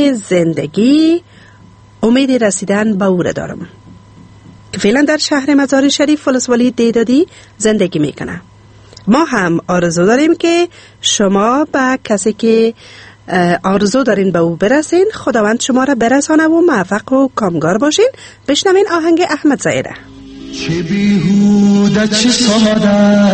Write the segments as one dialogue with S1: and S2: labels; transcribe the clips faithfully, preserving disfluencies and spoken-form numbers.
S1: زندگی امید رسیدن به او را دارم که فعلا در شهر مزار شریف ولسوالی دیدادی زندگی میکنه. ما هم آرزو داریم که شما به کسی که آرزو دارین به او برسین، خداوند شما را برسانه و موفق و کامگار باشین. بشنوین آهنگ احمد زاهره.
S2: چه بیهوده چه ساده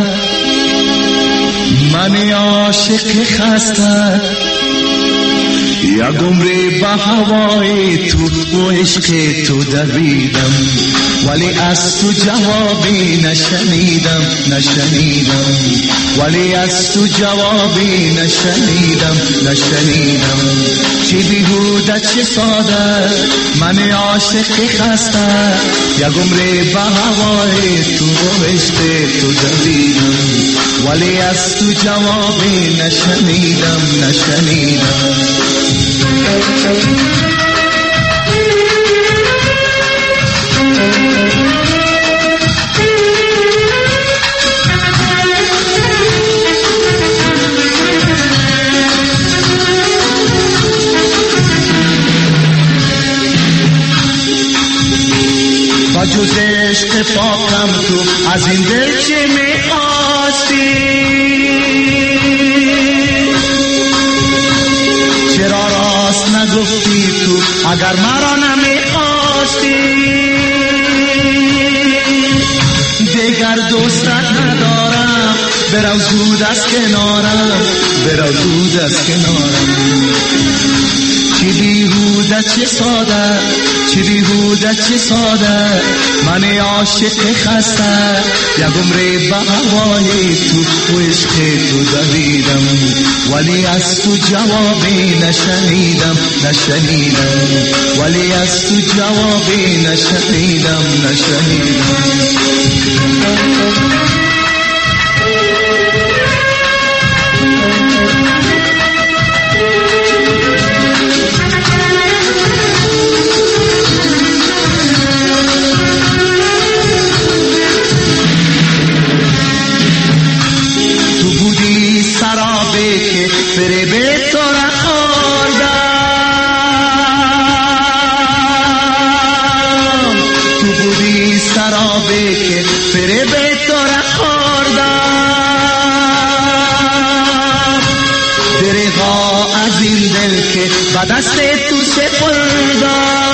S2: من عاشق خسته، یک عمر به هوای تو و عشق تو دویدم، ولی از تو جوابی نشنیدم نشنیدم ولی از تو جوابی نشنیدم نشنیدم چی بیهوده چه ساده من عاشق خسته، یک عمر به هوای تو و عشق تو دویدم، ولی از تو جوابی نشنیدم نشنیدم با جز عشق پاکم تو از این دل چه می‌خواستی، چرا راست نگفتی تو اگر مرا نمی‌خواستی، دیگر دوستت ندارم برو زود از کنارم برو زود از کنارم چی بیهوده چه ساده چی بیهوده چه ساده من عاشق خسته، یک عمر به هوای تو و عشق تو دویدم، ولی از تو جوابی نشنیدم نشنیدم ولی از تو جوابی نشنیدم نشنیدم با دست تو سپردم،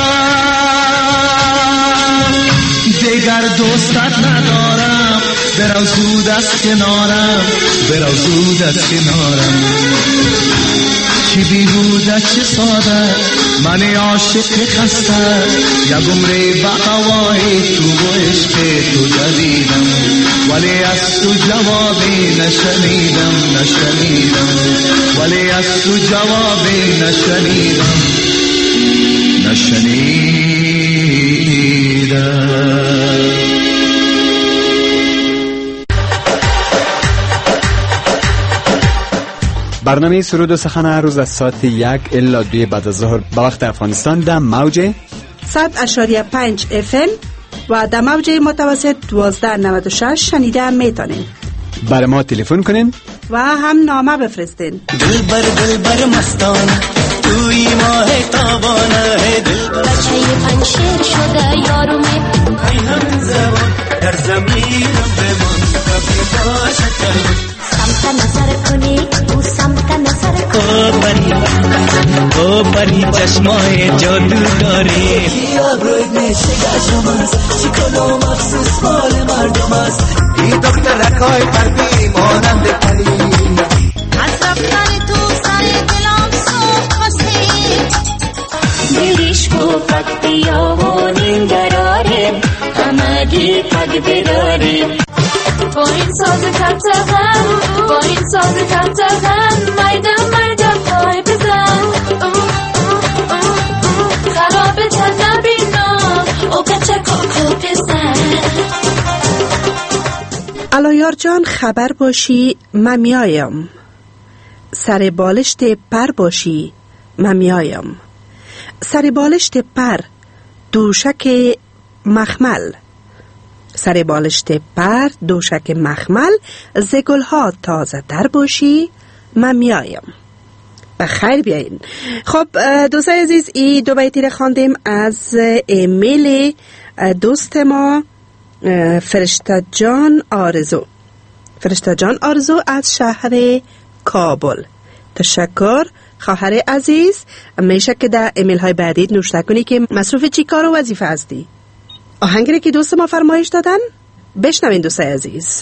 S2: دیگر دوستت ندارم برو زود از کنارم برو زود از کنارم چی بیهوده چه ساده من عاشق خسته، یک عمر به هوای تو و عشق تو دویدم، ولی از تو جوابی نشنیدم نشنیدم ولی از تو جوابی نشنیدم نشنیدم
S3: برنامه سرود و سخن هر روز از ساعت یک الا دوی بعد از ظهر به وقت افغانستان در موج
S1: صد اشاریه پنج اف ام و در موج متوسط دوازده نود و شش شنیده میتونین.
S3: برای ما تلفن کنین
S1: و هم نامه بفرستین.
S4: دل بر دل بر مستانه توی ماه تابانه ہے دل بچه پنشیر شده یارومه ای هم زبان در زمینم بمان کبی باشد سمت نظر کنی او سمت نظر کنی او پری او پری چشمای جادو داری آبروی میشه گشم است چیکانو مخصوص مال مردم است ای دکتر رکای پردی مانند پری از رفتن تو سر دلم سوخت خواستی بریش کو پک بیا و نینگراره همگی پک براره با این ساز کتغن با این ساز کتغن میدم میدم پای بزن خراب تن نبینا او کچه کوکو بزن.
S1: علایار جان خبر باشی من میایم، سر بالشت پر باشی من میایم، سر بالشت پر دوشک مخمل، سر بالشت پر دوشک مخمل ز گلها تازه تر باشی من میایم. بخیر بیاین. خب دوستای عزیز، این دو بیتی را خواندیم از ایمیل دوست ما فرشته جان آرزو. فرشته جان آرزو از شهر کابل. تشکر خواهر عزیز. میشه که در ایمیل های بعدی نوشته کنی که مصروف چی کار و وظیفه هستی. آهنگی که دوست ما فرمایش دادن بشنوین دوستای عزیز.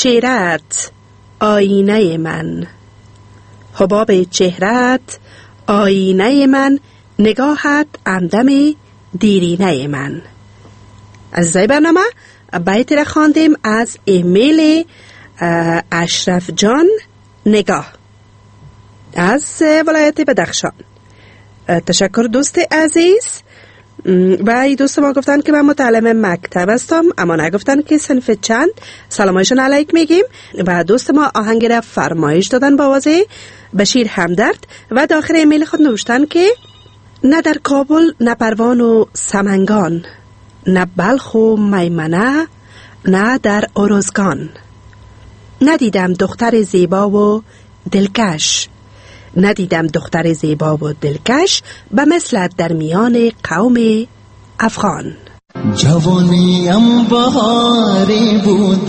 S1: چهرت آینه من، حباب چهرت آینه من، نگاهت همدم دیرینه من. از این برنامه بیتی را خواندیم از ایمیل اشرف جان نگاه از ولایت بدخشان. تشکر دوست عزیز. و ای دوست ما گفتن که من متعلم مکتب هستم، اما نگفتن که صنف چند. سلامایشون علیک میگیم. و دوست ما آهنگ را فرمایش دادن با آواز بشیر همدرد و داخل ایمیل خود نوشتن که نه در کابل نه پروان و سمنگان، نه بلخ و میمنه نه در ارزگان، ندیدم دختر زیبا و دلکش، ندیدم دختر زیبا و دلکش به مثلت در میان قوم افغان.
S5: جوانیم بهاری بود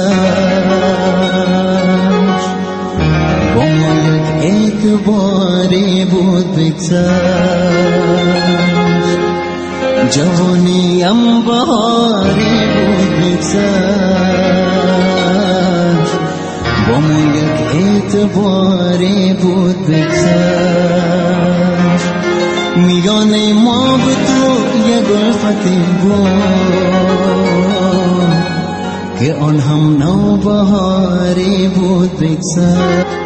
S5: بگذشت، با ما یک اعتباری بود بگذشت. جوانیم بهاری بود بگذشت، با ما یک اعتباری بود بگذشت. میان ما به تو یک الفتی بود که آن هم نوبهاری بود بگذشت.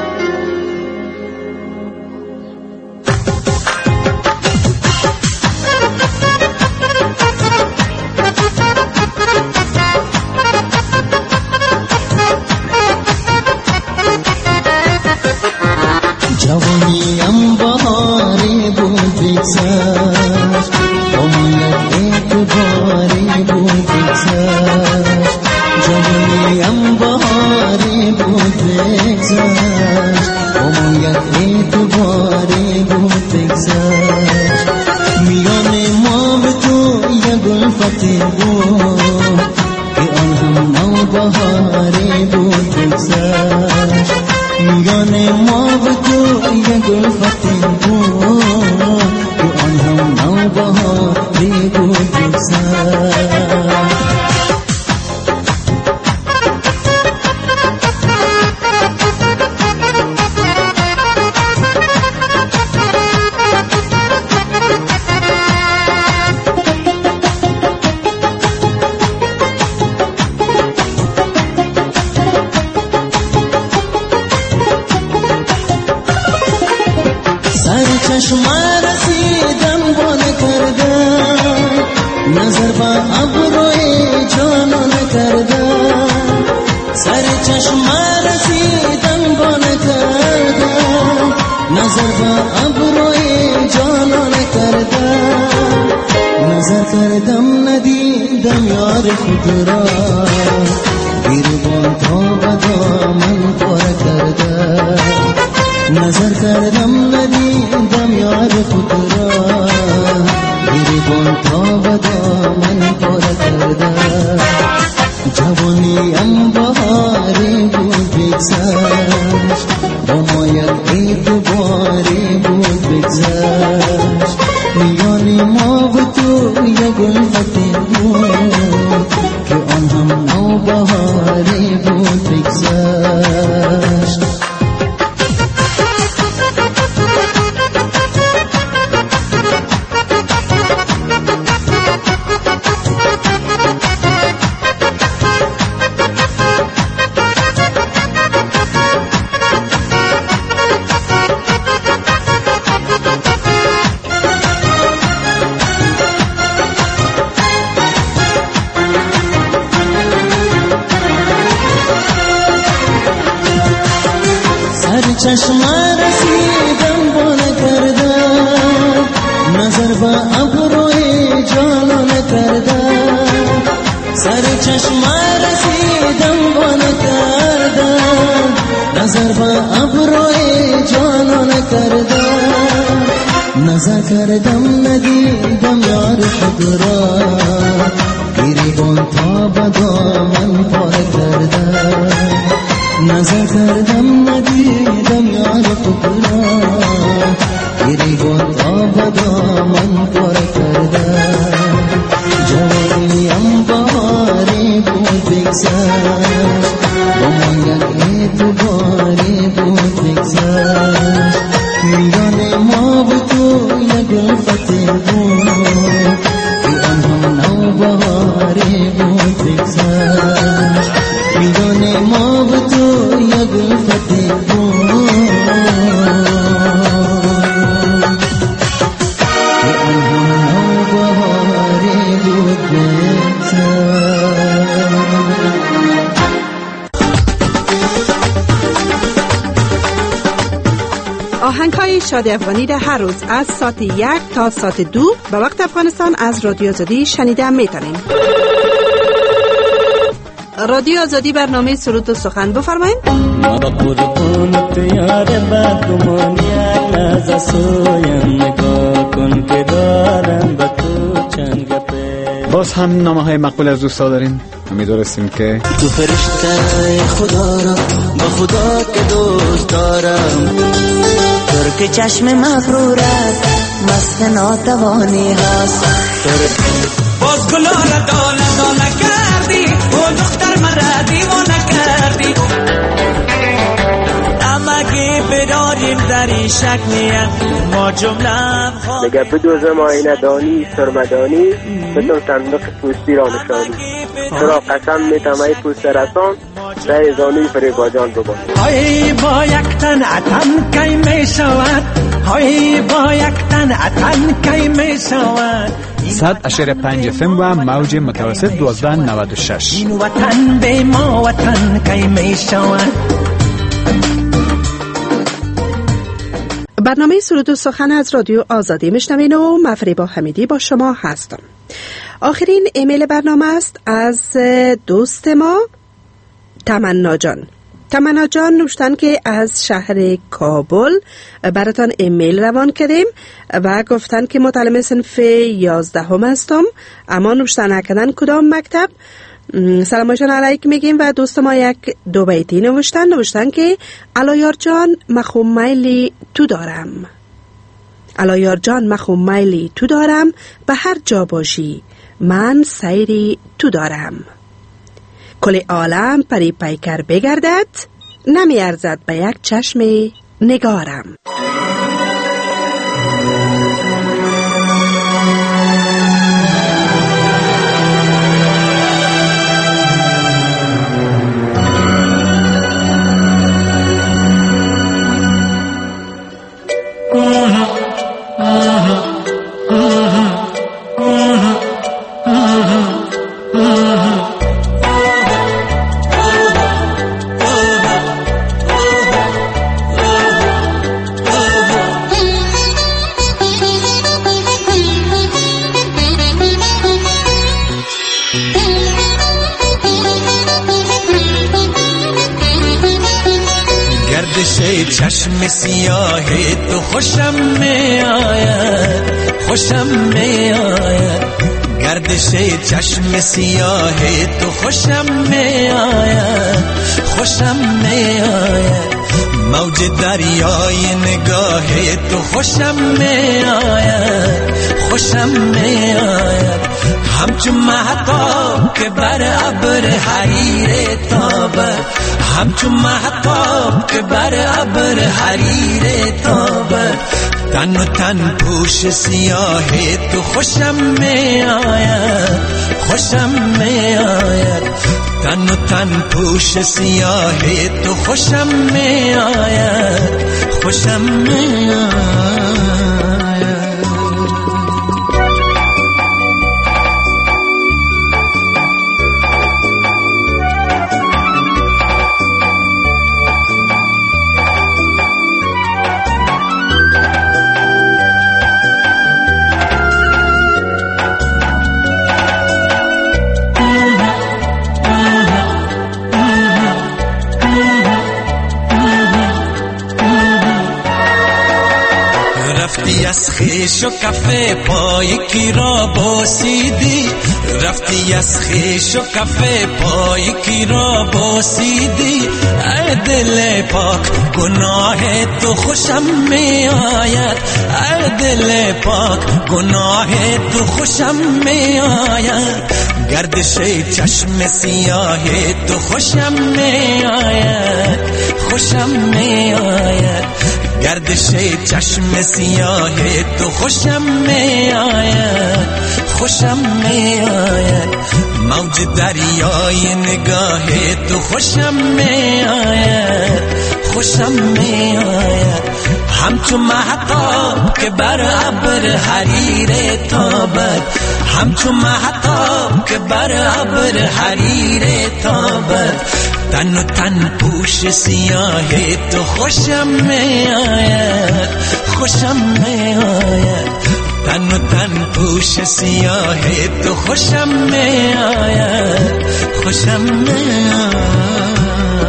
S5: جوانیم بهاری بود بگذشت، با من یک اعتباری بود بگذشت. جوانیم بهاری بود بگذشت، با من یک اعتباری بود بگذشت. میان ما به تو یک الفتی بود که آن هم نوبهاری بود بگذشت. میان ما به تو یک الفتی بود که آن هم نوبهاری بود بگذشت. چشم رسیدم بانه کردم، نظر با ابروی جانان کردم. سر چشم رسیدم بانه کردم، نظر با ابروی جانان کردم. نظر کردم ندیدم یار خود را، گریبان تا به دامن پر کردم. نظر کردم ندیدم یار خود را، گریبان تا به دامن پر کردم. جوانیم بهاری بود بگذشت، با ما یک اعتباری بود بگذشت. میان ما و تو یک الفتی بود که آن هم نوبهاری بود بگذشت. چشم رسیدم بانه کردم، نظر با ابروی جانان کردم. سر چشم رسیدم بانه کردم، نظر با ابروی جانان کردم. نظر کردم ندیدم یار خود را، گریبان تا به دامن پر کردم. نظر کردم ندیدم یار خود را، گریبان تا به دامن پر کردم. جوانیم بهاری بود بگذشت،
S1: آهنگ‌های شادی افغانی را هر روز از ساعت یک تا ساعت دو به وقت افغانستان از رادیو آزادی شنیده می‌تونین. رادیو آزادی برنامه سرود و سخن بفرمایید.
S6: ما قربون تیار بدگمانی لحظه سویم نگاه کن که دارم به تو چند گپه.
S3: باز هم نامه های مقبول از دوستا داریم. امیدوارستیم که
S6: تو فرشته خدا را با خدا که دوست دارم، ترک چشم مغرورت مست ناتوانی هست. باز گلا را داله داله کردی، او دختر مرا دیوانه کردی. امگه براریم در این شکلیه ما جمله
S7: نگه بدوزم آینه دانی سرمدانی، بدون صندوق پوستی را نشانی. چرا قسم میتم ای پوست رسان، رای زانوی فریباجان ببان.
S6: های با یک تن اتن کی می شود، های با یک تن اتن کی می شود.
S3: صد اشاره پنج فم و موج متوسط دوازده نود و شش.
S6: این وطن به ما وطن کی می شود.
S1: برنامه سرود و سخن از رادیو آزادی میشنوین و مفریبا حمیدی با شما هستم. آخرین ایمیل برنامه است از دوست ما تمنا جان. تمنا جان نوشتن که از شهر کابل براتان ایمیل روان کردیم و گفتن که متعلم صنف یازدهم هستم، اما نوشتن نکردن کدام مکتب. سلامشان علیک میگیم و دوست ما یک دو بیتی نوشتن نوشتن که علایار جان مخوم میلی تو دارم، علایار جان مخوم میلی تو دارم، به هر جا باشی من سیری تو دارم. کل عالم پری پیکر بگردد، نمی ارزد به یک چشم نگارم.
S6: چشم سیاه تو خوشم می آید، خوشم می آید. گردش چشم سیاه تو خوشم می آید، خوشم می آید. موج دریای نگاه تو خوشم می آید، خوشم می آید. همچون مهتاب که بر ابر حریر تابد، همچون مهتاب که بر ابر حریر تابد. تن و تن پوش سیاه تو خوشم می آید، خوشم می آید. تن و تن پوش سیاه تو خوشم می آید، خوشم می آید. از خیش و کفه پای کی را بوسیدی، رفتی از خیش و کفه پای کی را بوسیدی. ای دل پاک گناه تو خوشم می آید، ای دل پاک گناه تو خوشم می آید. گردش چشم سیاه تو خوشم می آید، خوشم می آید. گردش چشم سیاه تو خوشم می آید، خوشم می آید. موج دریای نگاه تو خوشم می آید، خوشم می آید. همچون مهتاب که بر ابر حریر تابد، همچون مهتاب که بر ابر حریر تابد.
S8: تن و تن پوش سیاه تو خوشم می آید خوشم می آید تن و تن پوش سیاه تو خوشم می آید خوشم می آید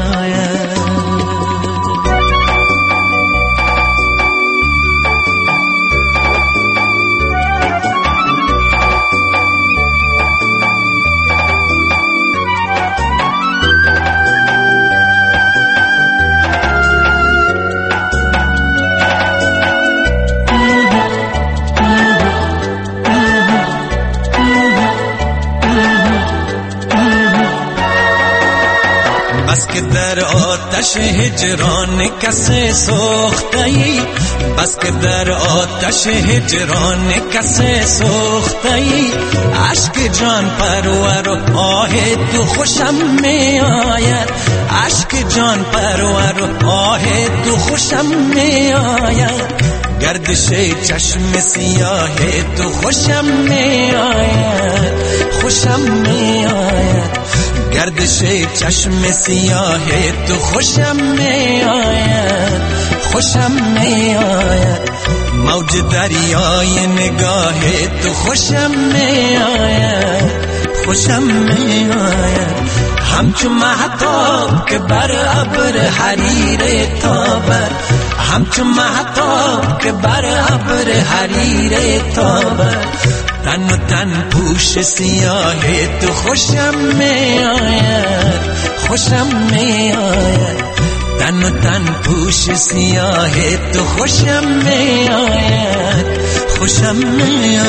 S8: بس که در آتش هجران کسی سوخته‌ای بس که در آتش هجران کسی سوخته‌ای عشق جان پرور و آه تو خوشم می آید عشق جان پرور و آه تو خوشم می آید گردش چشم سیاه تو خوشم می آید خوشم می آید گردش چشم سیاه تو خوشم می آید خوشم می آید موج دریای نگاه تو خوشم می آید خوشم می آید همچون مهتاب که بر ابر حریر تابد همچون مهتاب که بر ابر حریر تابد تن و تن پوش سیاه تو خوشم می آید خوشم می آید تن و تن پوش سیاه تو خوشم می آید خوشم می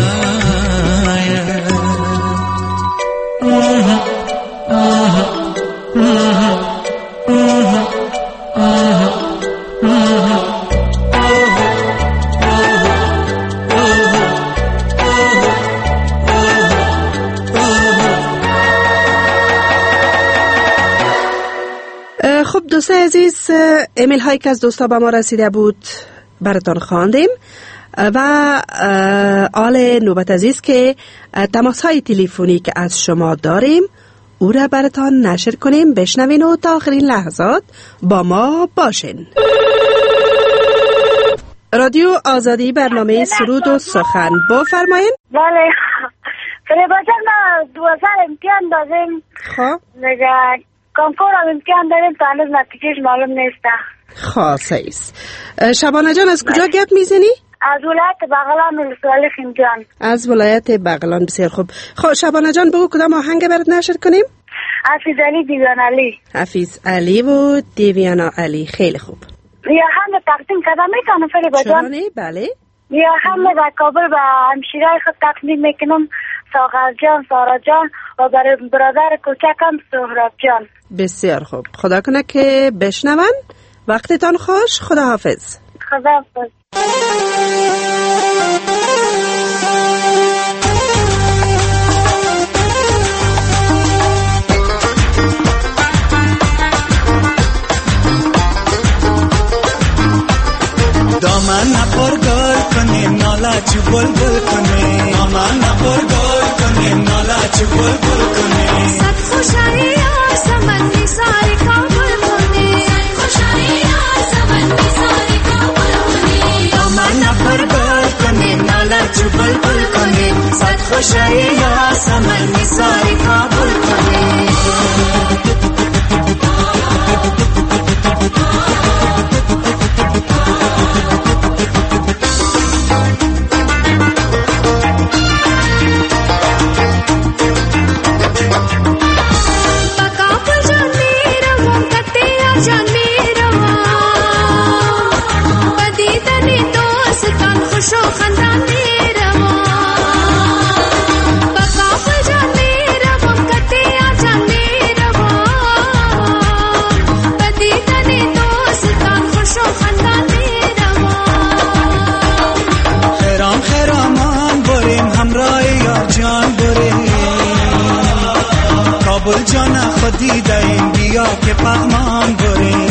S8: آید
S1: خب دوستان عزیز، ایمیل هایی که از دوستا به ما رسیده بود براتان خواندیم و آل نوبت عزیز که تماس های تلفنی که از شما داریم او را براتان نشر کنیم. بشنوین و تا آخرین لحظات با ما باشین. رادیو آزادی، برنامه سرود و سخن، بفرمایین.
S9: بله فریبا جان، ما دوازده امتحان دادیم.
S1: خب
S9: دیگه کنکور هم امتحان داریم تا هنوز نتیجهش معلوم نیست.
S1: خاصه ایست. شبانه جان از کجا گپ میزنی؟
S9: از ولایت بغلان ولسوالی خنجان.
S1: از ولایت بغلان، بسیار خوب. خب شبانه جان بگو کدام آهنگ برات نشر کنیم؟
S9: حفیظ علی دیوان علی.
S1: حفیظ علی و دیویانا علی، خیلی خوب.
S9: یا هم تقدیم کردم میکنم فریبا جان؟
S1: چرا نه؟ بله.
S9: یا هم به کابل و همشیره خود تقدیم میکنم، ساغر جان، سارا جان و برای برادر کوچکم سهراب جان.
S1: بسیار خوب، خدا کنه که بشنون. وقتتان خوش، خدا حافظ.
S9: خدا حافظ.
S5: دامن نپر گل کنیم نالا چو بل بل کنیم دامن نپر گل کنیم نالا چو بل بل کنیم
S4: صد خوشایی آسمان میساری کابل کنیم صد خوشایی آسمان میساری کابل کنیم
S5: دامن نپر گل کنیم نالا چو بل بل کنیم صد خوشایی آسمان میساری کابل کنیم کابل جان خودی دایم بیا که پهمان بریم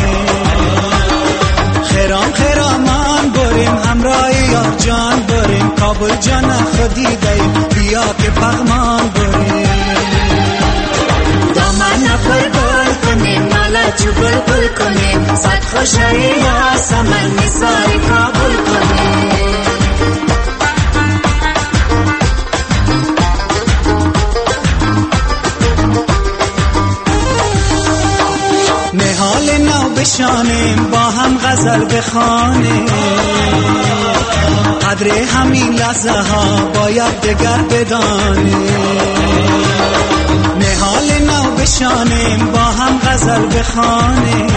S5: خیرام خیرامان بریم همراه یار جان بریم کابل جان خودی دایم بیا که پهمان بریم دامن نپر گل کنیم چو بلبل کنه صد خوشایی یا سمن نثار کابل کنه نهال نو بشانیم با هم غزل بخوانیم قدر همین لحظه ها باید دگر بدانیم نهال نو بشانیم با هم غزل بخوانیم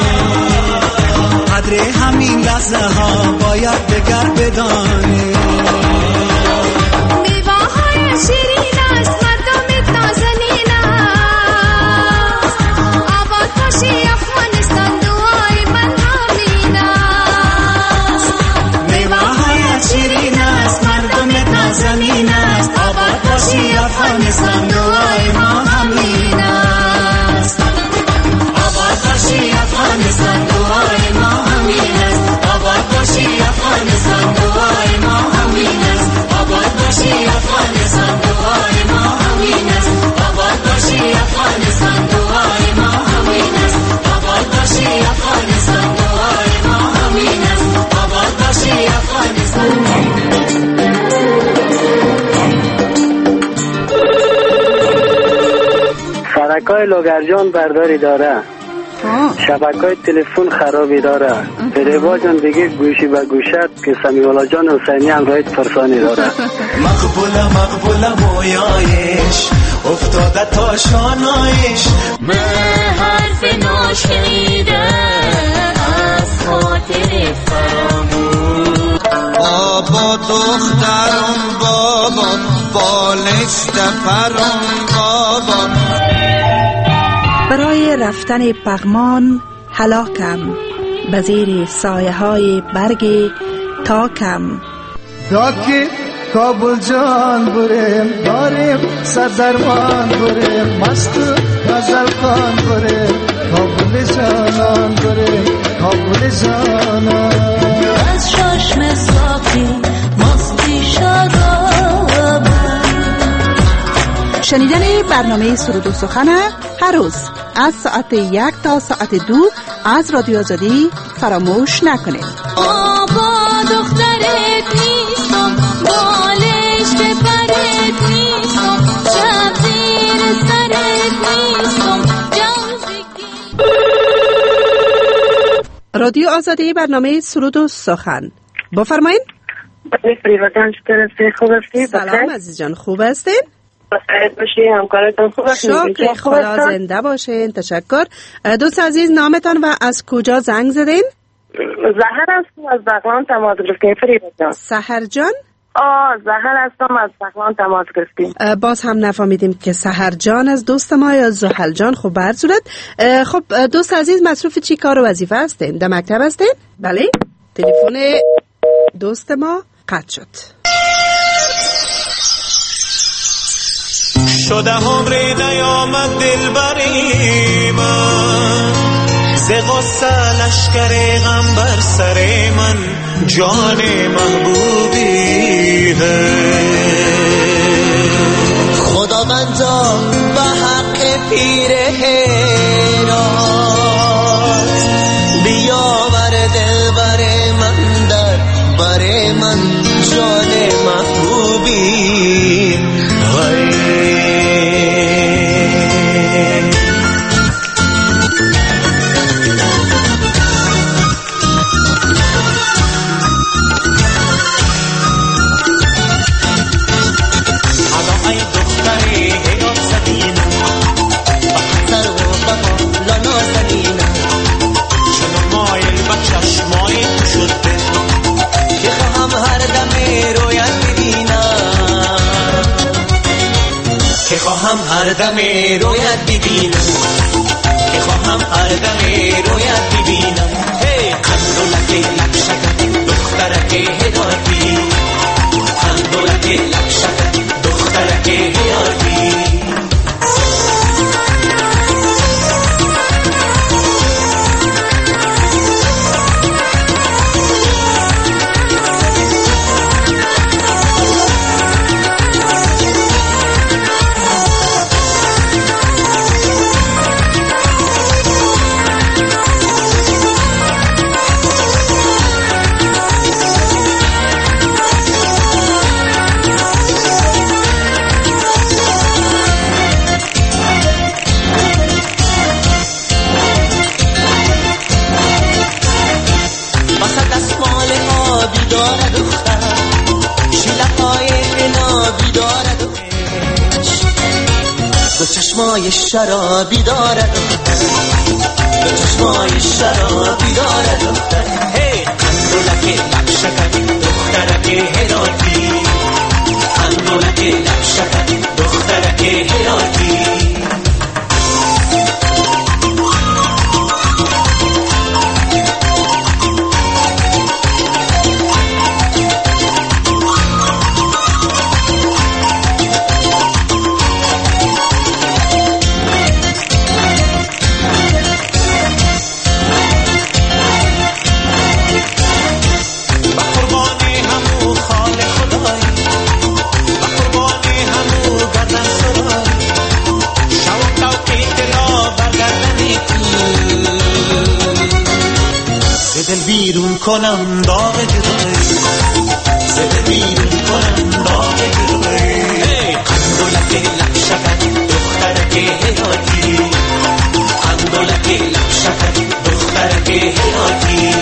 S5: قدر همین لحظه ها باید دگر بدانیم
S10: میوه های شیرین است مردم نازنین است آباد باشی افغانستان دعای من همین است
S5: میوه های شیرین است مردم نازنین است آباد باشی افغانستان دعای ما همین است آباد باشی افغانستان دعای ما همین است آباد باشی افغانستان دعای ما همین است آباد باشی افغانستان دعای ما همین است آباد باشی افغانستان دعای ما همین است آباد باشی افغانستان دعای ما همین است آباد باشی افغانستان
S7: سرکای لوگرجان برداری داره شبکای تلفن خرابی داره فریبا جان دیگه گوشی به گوشت که سمیولا جان حسینی هم رایت فرسانی داره
S5: مقبوله مقبوله مویایش افتاده تا شانایش
S10: من حرف ناشنیده از خاطر فراموش
S11: بابا دخترم بابا بالشت پرم بابا
S1: برای رفتن پغمان هلاکم به زیر سایه های برگ تاکم
S2: داکی کابل جان بریم داریم سردرمان بریم مست غزل خان بریم کابل جانان بریم کابل جانان
S10: از چشم صافی مستی شراب
S1: شنیدن برنامه سرود و سخن هر روز از ساعت یک تا ساعت دو از رادیو آزادی فراموش نکنید.
S10: آبا دخترت نیستم بالش به برت نیستم شب زیر سرت نیستم
S1: رادیو آزادی برنامه سرود و سخن بفرمایید. سلام عزیز جان خوب هستین؟ شکر خدا زنده باشین تشکر. دوست عزیز نامتان و از کجا زنگ زدین؟
S12: زهر هستم از بغلان تماس گرفتیم فریبا جان.
S1: سحر جان؟
S12: آه زهر هستم از بغلان تماس گرفتیم.
S1: باز هم نفهمیدیم که سحر جان از دوست ما یا زحل جان. خب بر صورت خب دوست عزیز مصروف چی کار و وظیفه هستین؟ در مکتب هستین؟ بله تلفن دوست ما قطع شد.
S5: شده عمری نیامد دل بری من ز غصه لشکر غم بر سر من جان محبوبی ہے
S6: خداوندا به حق پیر هرات بیاور دل بر من در بر من جان محبوبی ہے
S5: خواهم هر دم رویت ببینم که خواهم هر دم رویت ببینم هی قندولک لکشک دخترک هدایتی قندولک لکشک دخترک هدایتی
S6: چشمای شرابی داره دختر، دو چشمای شرابی داره دختر. هی قندولک لب شکن دخترک هراتی، قندولک لب شکن دخترک هراتی.
S8: دل بیرون کنم داغ جدایی، دل بیرون کنم داغ جدایی. قندولک لب شکن دخترک هراتی، قندولک لب شکن دخترک هراتی.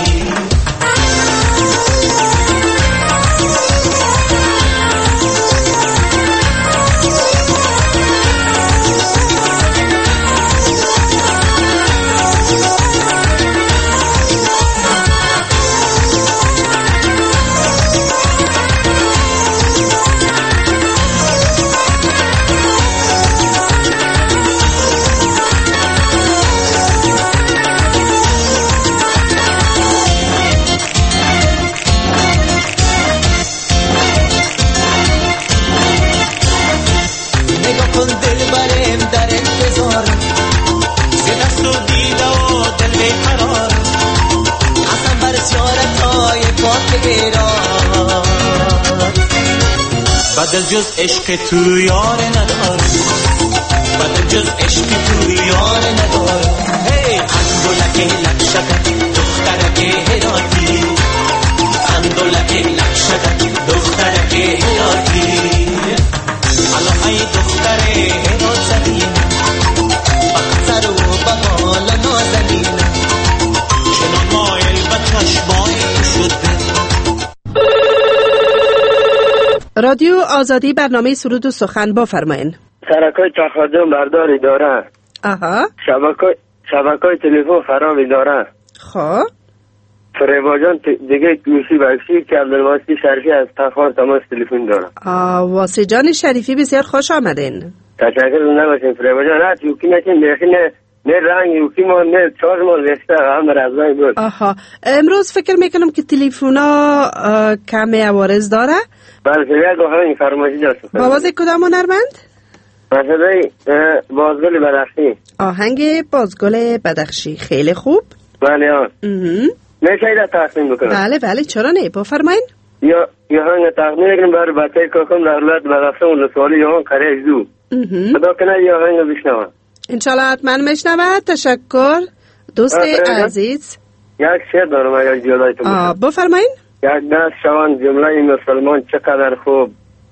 S8: بدل جز عشق تو یار ندارم، بدل جز عشق تو یار ندارم. هی قندولک لب شکن دخترک هراتی، قندولک لب شکن دخترک هراتی. حالا ای دختر هرات زمین بقصر و بقال نازنین، چنان مایل به چشمای تو شده.
S1: رادیو آزادی برنامه سرود و سخن بفرمایین.
S7: سرکای تخادم برداری داره.
S1: آها.
S7: شبکای شبکای تلفن خرابی داره.
S1: خب
S7: فریبا جان دیگه گوشی بکشی که عبدالواسی شریفی از تخار تماس تلفن داره.
S1: آه واسی جان شریفی بسیار خوش آمدین.
S7: تشکر نباشین فریبا جان. نه یوکی نشین بیخی نه نه رنگ یوکی ما نه چهار مال وسته هم رزای بود.
S1: آها امروز فکر میکنم که تلفونا کم عوارض داره.
S7: بله یک آهنگ فرمایشی داشت.
S1: با آواز کدام هنرمند؟
S7: مثلا بازگل بدخشی.
S1: آهنگ بازگل بدخشی خیلی خوب.
S7: بله آن میشه ایده تقسیم بکنم؟
S1: بله بله چرا نه بفرمایین.
S7: یا یا آهنگ تقسیم کنیم برای بچه کاکم در ولایت بدخشان و لسوالی یا آهنگ قریش دو خدا کنه یا آهنگ بشنوه
S1: انشالله حتما میشنوه. تشکر دوست عزیز.
S7: یک شعر دارم اگر جلایتون
S1: باشه بفرمایین.
S7: یک دست شوان جمله مسلمان چقدر خوب،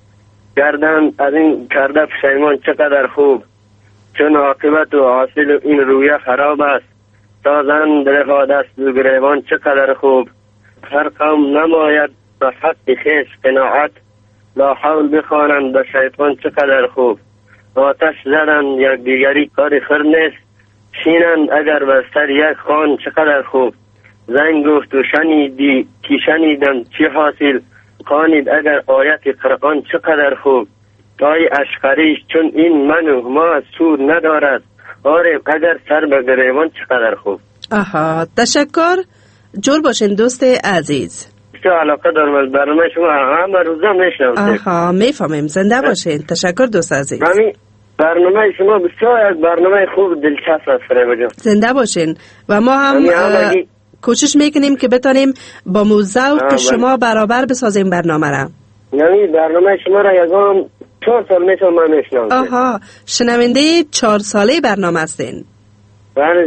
S7: گردن از این کرده پشیمان چقدر خوب، چون عاقبت و حاصل این رویه خراب است، تا زن درخوا دست و گریبان چقدر خوب. هر قوم نماید به حق خویش قناعت، لا حول بخوانند به شیطان چقدر خوب. آتش زدن یک دیگری کار خر نیست، شینند اگر به سر یک خان چقدر خوب. زن گفت و شنیدی که شنیدم چی حاصل، خوانید اگر آیت قرآن چقدر خوب. تای اشقریش چون این منو ما سور ندارد، آره اگر سر به گریبان چقدر خوب.
S1: آها تشکر. جور باشین دوست عزیز.
S7: چه علاقه دارم از برنامه شما همه روزا میشنم.
S1: آها میفهمیم. زنده باشین. تشکر دوست عزیز.
S7: همین برنامه شما بسیار برنامه خوب دلچسب است فریبا جان.
S1: زنده باشین و ما هم کوشش میکنیم که بتانیم با موضوع شما برابر بسازیم برنامه را.
S7: یعنی برنامه شما را یکم چهار سال میشه من میشنم.
S1: آها شنونده چهار ساله برنامه هستین.
S7: بله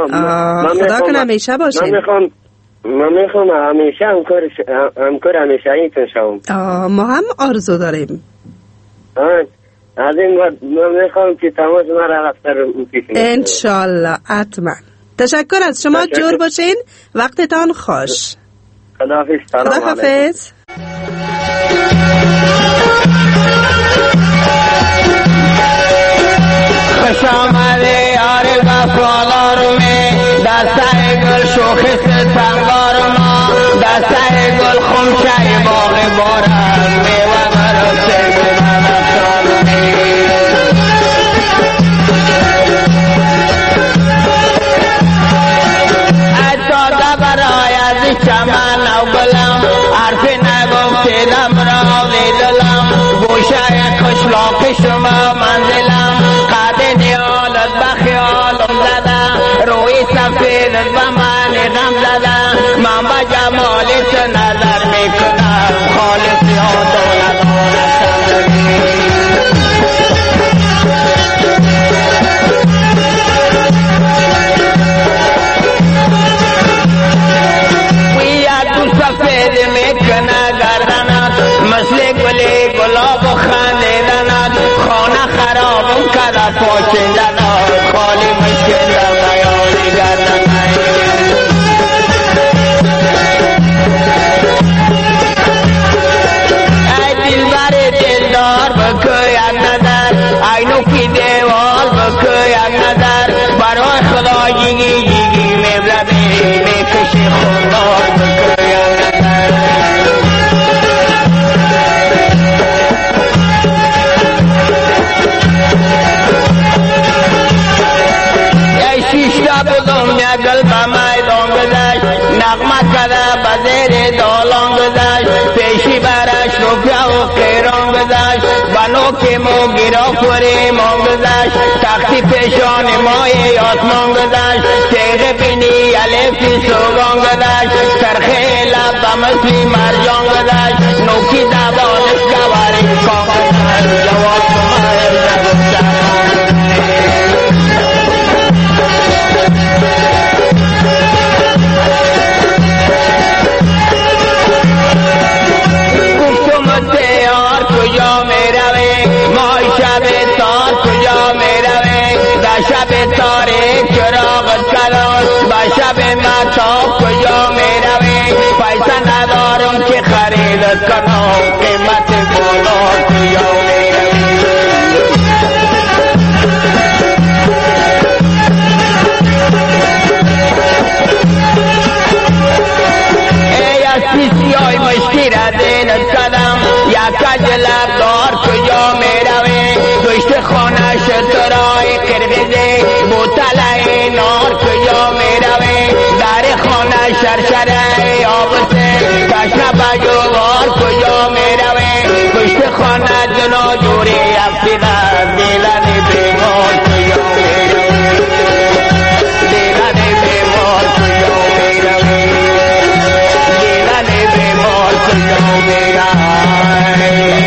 S1: خدا کنه همیشه باشین.
S7: من میخوام من میخوام همیشه همکار همکار همیشه ایتون شوم.
S1: ما هم آرزو داریم.
S7: از این بعد من میخوام که تماس ما را افتر پیش
S1: انشالله حتما. تشکر از شما. جور باشین. وقتتان خوش.
S7: خداحافظ.
S1: خداحافظ.
S13: خوش آمده یار وفادار می دسته گل شوخ ستمگار ما دسته گل خمشه باغ بارم میوه برسه چمن و گلم حرف نگفتیدم را دیدلم گوشه قشلاق شما منزلم قد نیالت بخیالم زدم روی سفیدت به من غم زدم من به جمالت نظر میکنم خالص یاد و ندارم سفید میکنه گردنت مثل گلی گلاب و خندیدنت خانه خرابم کده پاچیدنت خالی مشکل در میاری گردنت ای دلبر دلدار بکو یک نظر ای نوکی دیوال بکو یک نظر برای خدا جیگی جیگی میبردی میکشی خوندار بکو گل با میدان گذشت نغمه کده بزیر دالان گذشت پیشی برش روپیا و قیران گذشت بنو که مو گرافوری مان گذشت تختی پیشان مای آسمان گذشت تیغ بینی علیفی سوگان گذشت سرخی لب بمثلی مرجان گذشت نوکی زبانش گواری کام گذشت جواب کمار نگفتم کجا می روی مای شب تار کجا می روی در شب تاریک چراغ کلان با شب مطاب کجا می روی پیسه ندارم که خریدت کنم قیمت بالا کجا می روی ای اسمی سیای مشکی را دینت کدم یک کجلب دار کجا می روی پشت خانه شترای قرقیزی بوتله نار کجا می روی در خانه شرشره آبسه کشنه بجوار کجا می روی پشت خانه جنا جوری افیده دیلن بیمار کجا می روی دیلن بیمار کجا می روی دیلن بیمار کجا می روی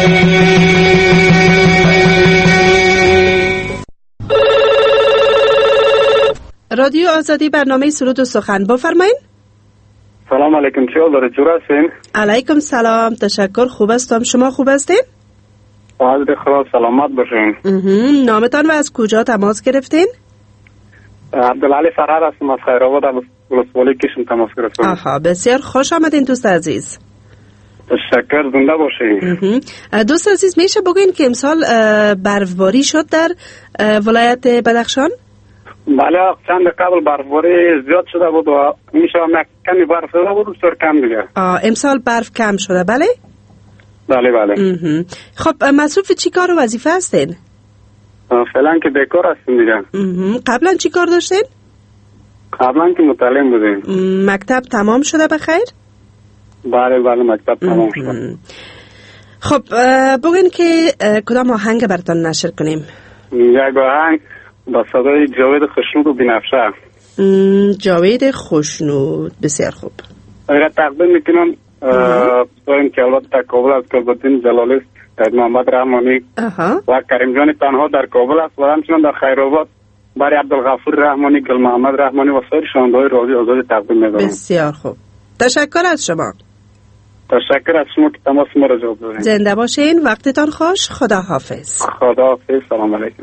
S1: رادیو آزادی برنامه سرود و سخن بفرمایید.
S14: سلام علیکم، چه حال داره؟ چطور هستین؟
S1: علیکم سلام، تشکر، خوب هستم. شما خوب هستین؟
S14: حضرت خدا سلامت باشین.
S1: نامتان و از کجا تماس گرفتین؟
S14: عبدالعلی فرهاد هستم از خیرآباد ولسوالی کشم تماس گرفتم.
S1: آها، بسیار خوش آمدین دوست عزیز.
S14: تشکر، زنده باشین.
S1: دوست عزیز میشه بگوین که امسال برفباری شد در ولایت بدخشان؟
S14: بله، چند قبل برفباری زیاد شده بود و میشه هم کمی برف شده بود بسیار کم دیگه.
S1: آه، امسال برف کم شده بله؟
S14: بله بله.
S1: خب مصروف چی کار و وظیفه هستین؟
S14: فعلا که بیکار هستیم دیگه.
S1: قبلا چی کار داشتین؟
S14: قبلا که متعلم بودیم.
S1: مکتب تمام شده بخیر؟
S14: بله بله مکتب تمام شده.
S1: خب بگین که کدام آهنگ براتون نشر کنیم؟
S14: یک آهنگ با صدای جاوید خوشنود و بنفشه.
S1: جاوید خوشنود، بسیار خوب.
S14: اگر تقدیم میکنم این که البته کابل از کلبتین جلالیست محمد رحمانی و کریم جان تنها در کابل است و همچنان در خیرآباد برای عبدالغفور رحمانی، گل محمد رحمانی و سایر شنونده‌های رادیو آزادی تقدیم می‌کنم.
S1: بسیار خوب، تشکر از شما.
S14: تشکر از شما که تماس ما را جواب دادین.
S1: زنده باشین، وقتتان خوش. خدا حافظ.
S14: خدا حافظ. سلام علیکم.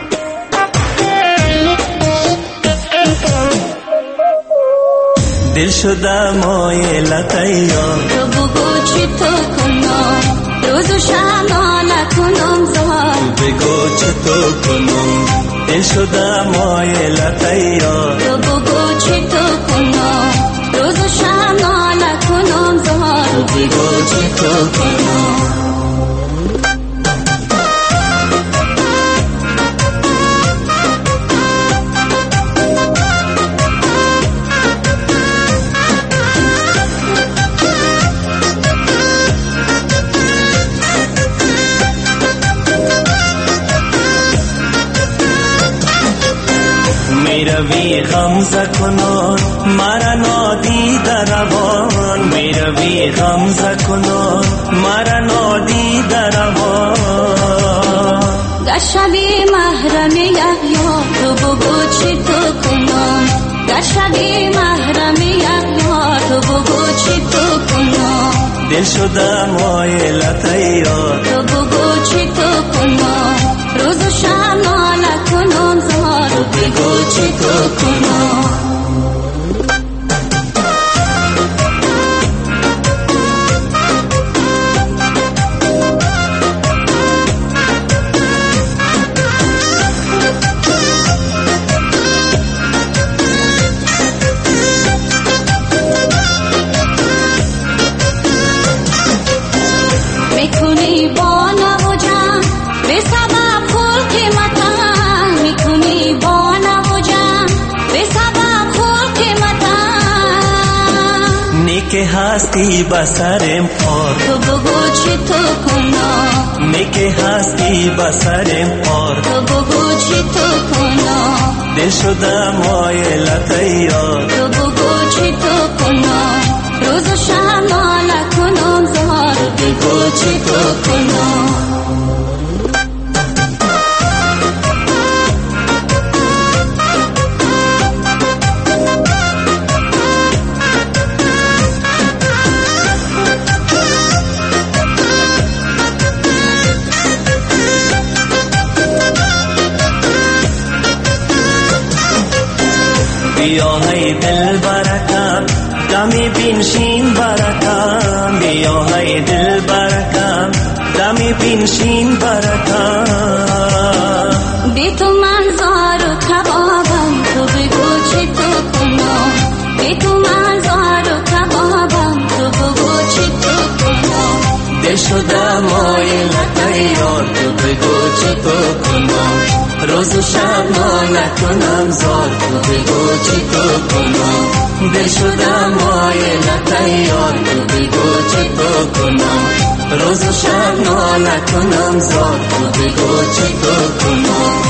S8: دل شده مایلت یار
S10: تو بگو چی تو کنم روز و شب ناله کنم زار
S8: تو بگو چی تو کنم دل شده مایلت یار
S10: تو بگو چی تو کنم روز و شب ناله کنم زار
S8: تو بگو چی تو کنم میروی غمزه کنان مرا نادیده روان میروی غمزه کنان مرا نادیده روان
S10: گشبی محرم یحیی تو بگو چی تو کنم گشبی محرم یحیی تو بگو چی تو کنم
S8: دل شده مایلت یار
S10: تو بگو چی تو کنم روز و شب ناله کنم زار
S8: تو بگو چی تو کنم
S10: میکنی با نو جان به سبب خول قیمتم میکنی با نو جان به سبب خول قیمتم
S8: نیک هستی بسرم پار
S10: تو بگو چی تو کنم
S8: نیک هستی بسرم پار
S10: تو بگو چی تو کنم
S8: دل شده مایلت یار
S10: تو بگو چی تو کنم روز و شب ناله کنم زار
S8: تو بگو چی تو کنم بیا های دل برکم دمی بینشین برکم بیا های دل برکم دمی بینشین برکم
S10: بی تو من زار و کبابم تو بگو چی تو کنم بی تو من زار و کبابم تو بگو چی تو کنم
S8: دل شده مایلت یار تو بگو چی تو کنم روز و شب نکنم زار تو بگو چی تو کنم دل شده مایلت یار تو بگو چی تو کنم روز و شب نکنم زار تو بگو چی تو کنم.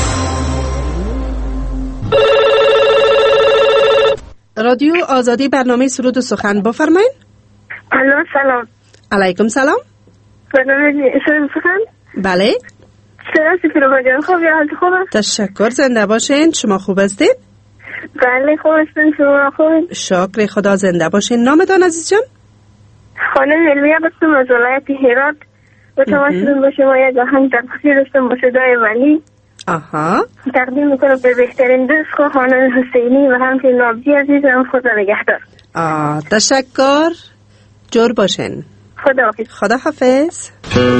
S1: رادیو آزادی برنامه سرود و سخن بفرمایید.
S12: الو سلام.
S1: علیکم سلام.
S12: برنامه سرود و سخن؟
S1: بله.
S12: چرا سفیر جان خوب یا حالت خوبه؟
S1: تشکر، زنده باشین. شما خوب هستید؟
S12: بله خوب هستم. شما خوبید؟
S1: شکر خدا، زنده باشین. نامتان عزیز جان؟
S12: خانم علمیه بستم از ولایت هرات و تماشیدون با شما یک آهنگ تقصیر داشتم با صدای ولی
S1: آها
S12: تقدیم میکنم به بهترین دوست خو خانم حسینی و همچنین نابجی عزیزم. خدا نگهدار.
S1: آه تشکر، جور باشین.
S12: خدا حافظ.
S1: خدا حافظ.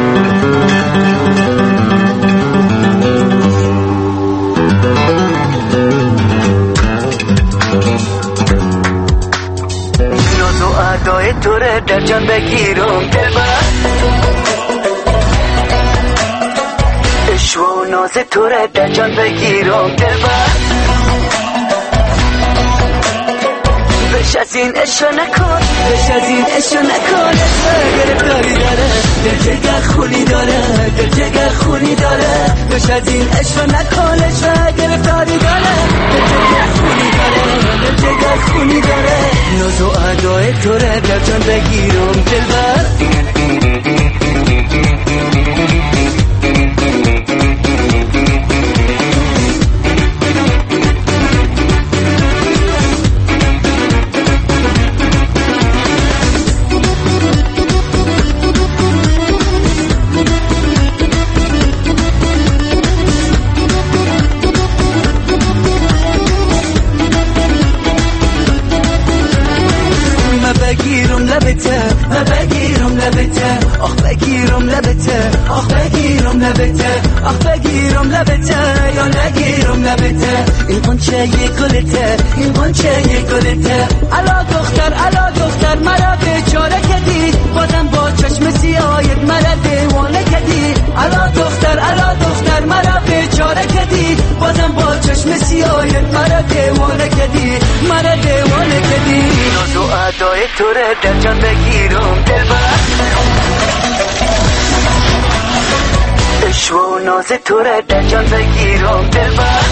S6: ناز و ادای تو رو در جان بگیرم دلبر عشق و ناز تو رو در جان بگیرم دلبر بش از این عشق نکن بش از این عشق نکن گرفتاری داره دل جگر خونی داره دل جگر خونی داره بش از این عشق نکن عشق گرفتاری داره دل جگر خونی داره دل جگر خونی داره ناز و ادای تو رو در جان بگیرم دلبر آخ بگیرم لبته آخ بگیرم لبته یا نگیرم لبته این قنچه یه گلته این قنچه یه گلته الا دختر الا دختر مرا بیچاره کردی بازم با چشم سیاهت مرا دیوانه کردی الا دختر الا دختر مرا بیچاره کردی بازم با چشم سیاهت مرا دیوانه کردی مرا دیوانه کردی ناز و ادای تو رو در جان بگیرم دلبر عشق و ناز تو رو در جان بگیرم دلبر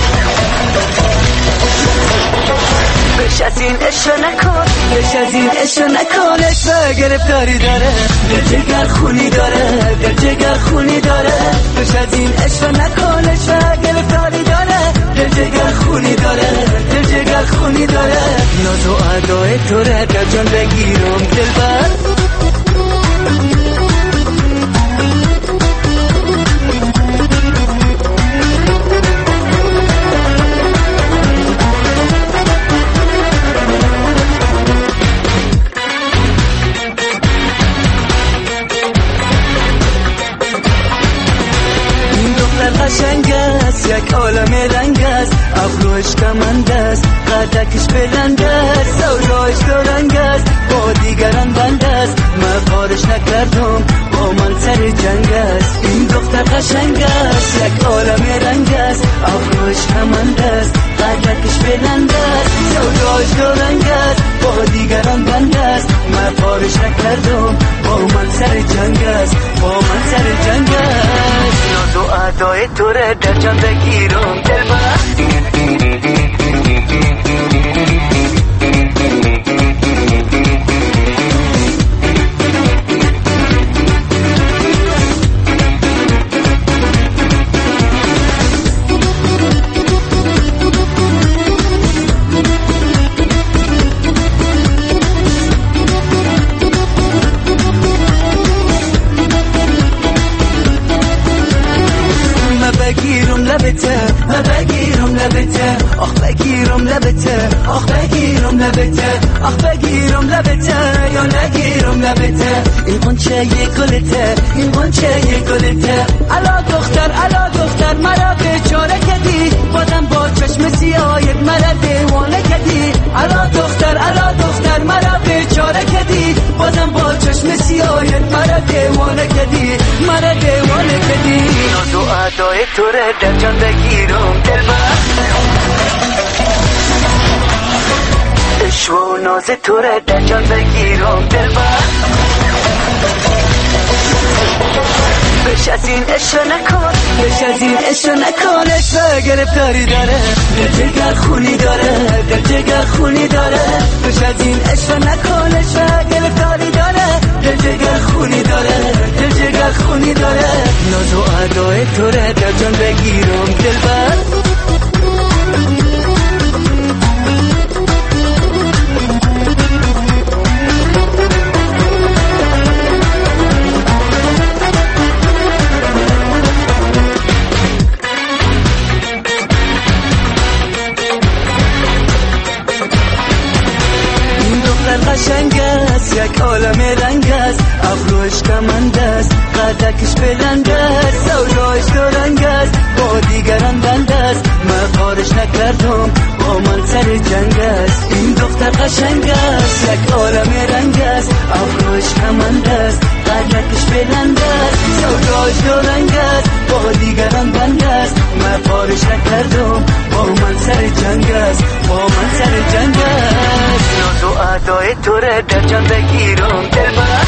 S6: بش از این عشق نکن بش از این عشق نکن عشق گرفتاری داره دل جگر خونی داره دل جگر خونی داره بش از این عشق نکن عشق گرفتاری داره دل جگر خونی داره دل جگر خونی داره ناز و ادای تو رو در جان بگیرم دلبر قشنگ است یک عالم رنگ است ابروش کمند است قدکش بلند است سودایش دو رنگ است با دیگران بند است من کارش نکردم با من سر جنگ است این دختر قشنگ است یک عالم رنگ است ابروش کمند است قدکش بلند است سودایش دو رنگ است با دیگران بند است من کارش نکردم با من سر جنگ است با من سر جنگ است ناز و ادای تو رو در جان بگیرم دلبر بگیرم لبته من بگیرم لبته آخ بگیرم لبته آخ بگیرم لبته آخ بگیرم لبته یا نگیرم لبته این قنچه یه گلته این قنچه یه گلته الا دختر الا دختر مرا بیچاره کردی بازم با چشم سیاهت مرا دیوانه کردی الا دختر الا دختر مرا بیچاره کردی بازم با چشم سیاهت مرا دیوانه کردی مرا دیوانه کردی ناز و ادای تو رو در جان بگیرم دلبر عشق و ناز تو رو در جان بگیرم دلبر بش از این عشق نکن بش از این عشق نکن عشق گرفتاری داره دل جگر خونی داره دل جگر خونی داره بش از این عشق نکن عشق گرفتاری داره دل جگر خونی داره دل جگر خونی داره ناز و ادای تو رو در جان بگیرم دلبر قشنگ است یک عالم رنگ است ابروش کمند است قدکش بلند است سودایش دو رنگ است با دیگران بند است من کارش نکردم با من سر جنگ است این دختر قشنگ است یک عالم رنگ است ابروش کمند است قدکش بلند است سودایش دو رنگ است با دیگران بند است من کارش نکردم با من سر جنگ است با من سر جنگ است ناز و ادای تو رو در جان بگیرم دلبر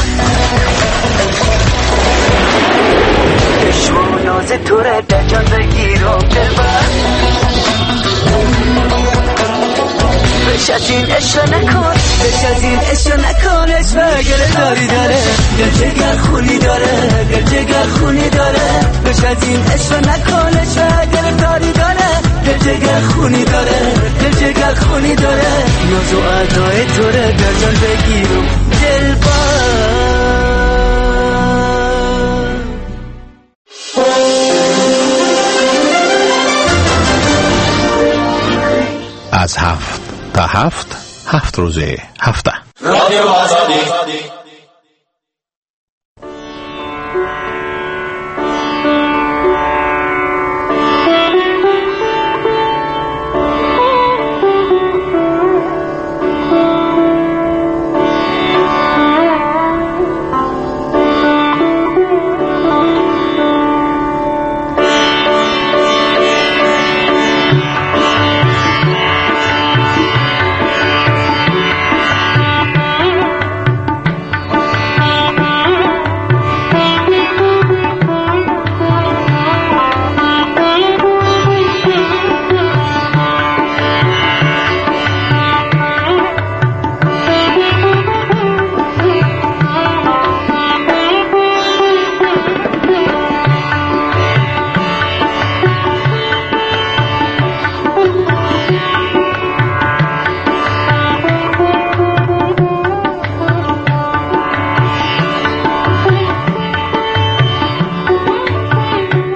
S6: عشق و ناز تو رو در جان بگیرم دلبر بش از این عشق نکن بش از این عشق نکن عشق گرفتاری داره دل جگر خونی داره دل جگر خونی داره بش از این عشق نکن عشق گرفتاری داره دل جگر خونی داره دل جگر خونی داره ناز و ادای تو رو در جان بگیرم دلبر
S15: از هفت تا هفت هفت روزه هفته
S16: رادیو آزادی